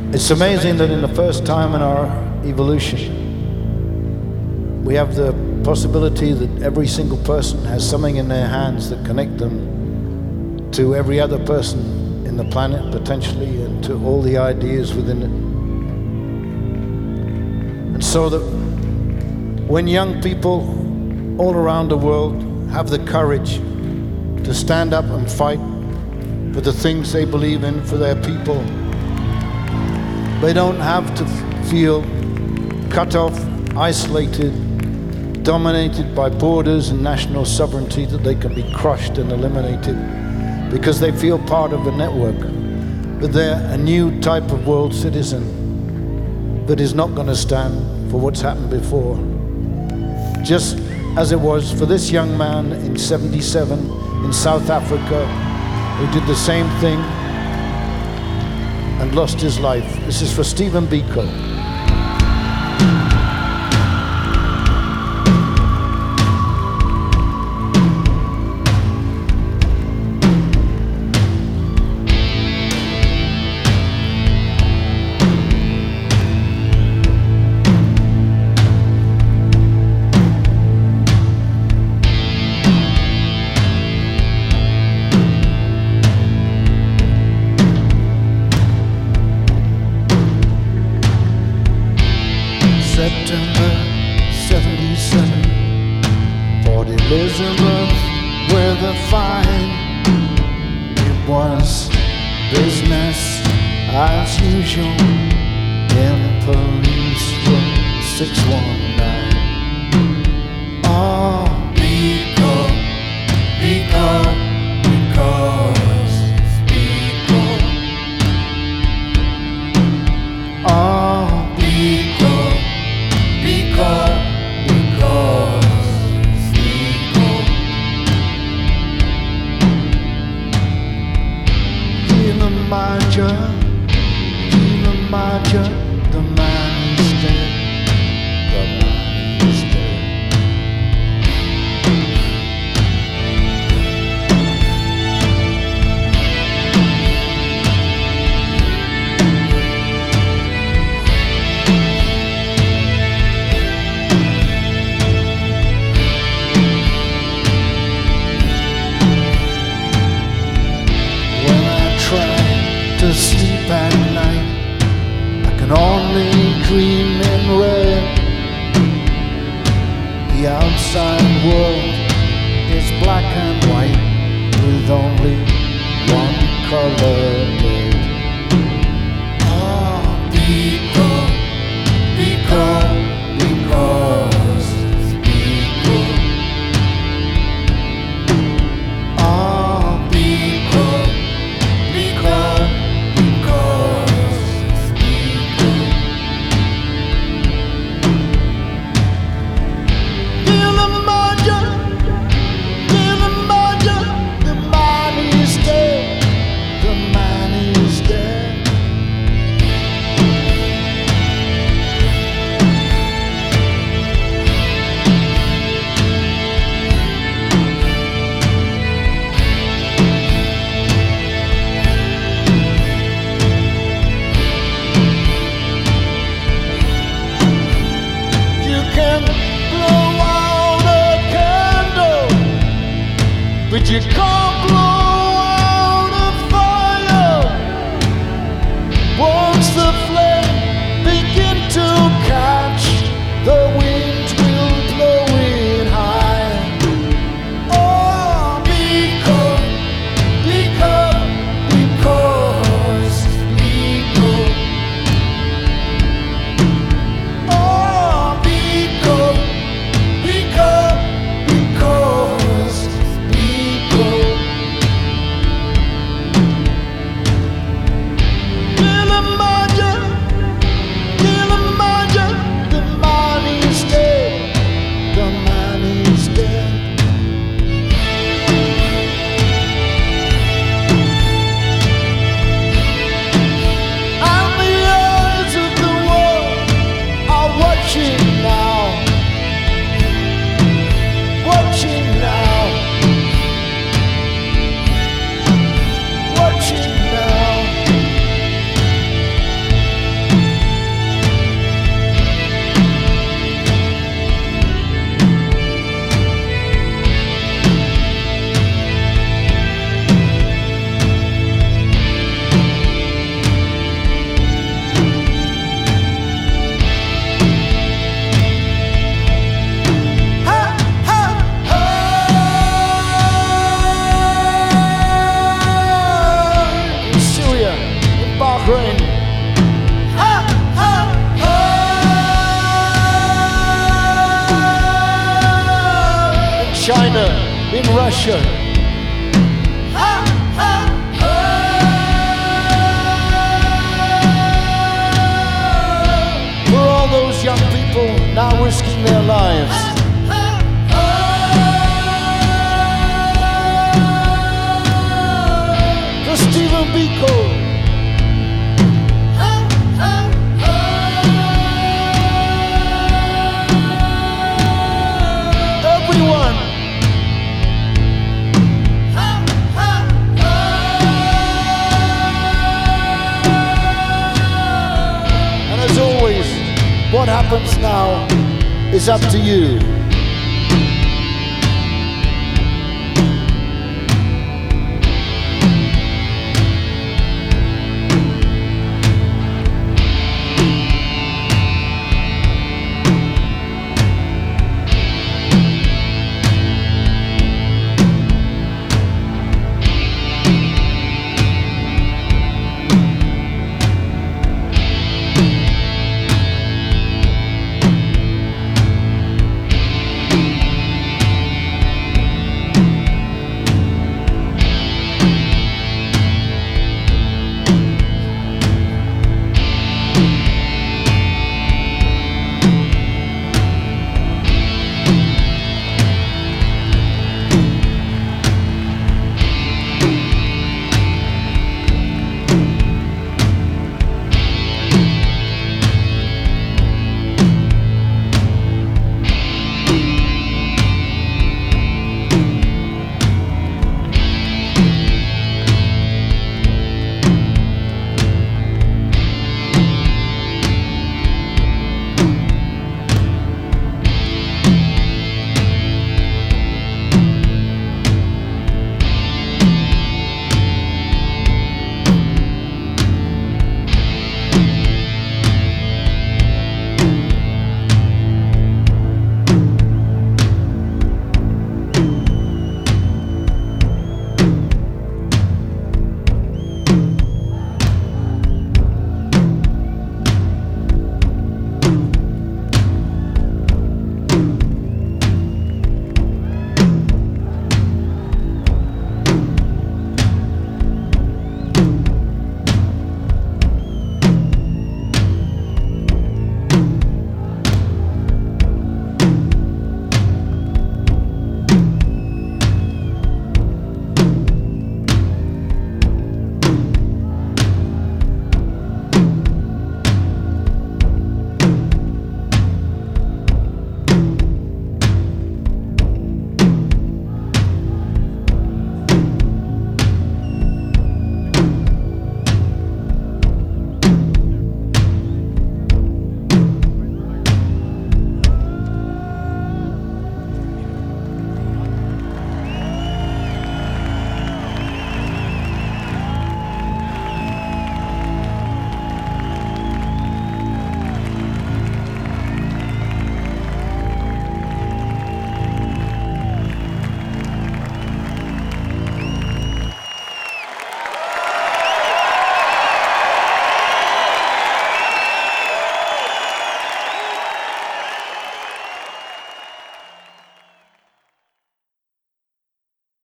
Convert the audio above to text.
It's amazing that in the first time in our evolution, we have the possibility that every single person has something in their hands that connect them to every other person in the planet, potentially, and to all the ideas within it. And so that when young people all around the world have the courage to stand up and fight for the things they believe in for their people, they don't have to feel cut off, isolated, dominated by borders and national sovereignty, that they can be crushed and eliminated because they feel part of a network. But they're a new type of world citizen that is not going to stand for what's happened before. Just as it was for this young man in '77 in South Africa who did the same thing and lost his life. This is for Stephen Biko. September '77, Port Elizabeth with a fine. It was business as usual in police room 619. Oh, because oh, Major, the man is dead, the man is dead. When I try to sleep at night, can only dream in red. The outside world is black and white with only one color red. Oh, because the man Ukraine. In China, in Russia. For all those young people now risking their lives. For Stephen Biko. Everyone. And as always, what happens now is up to you.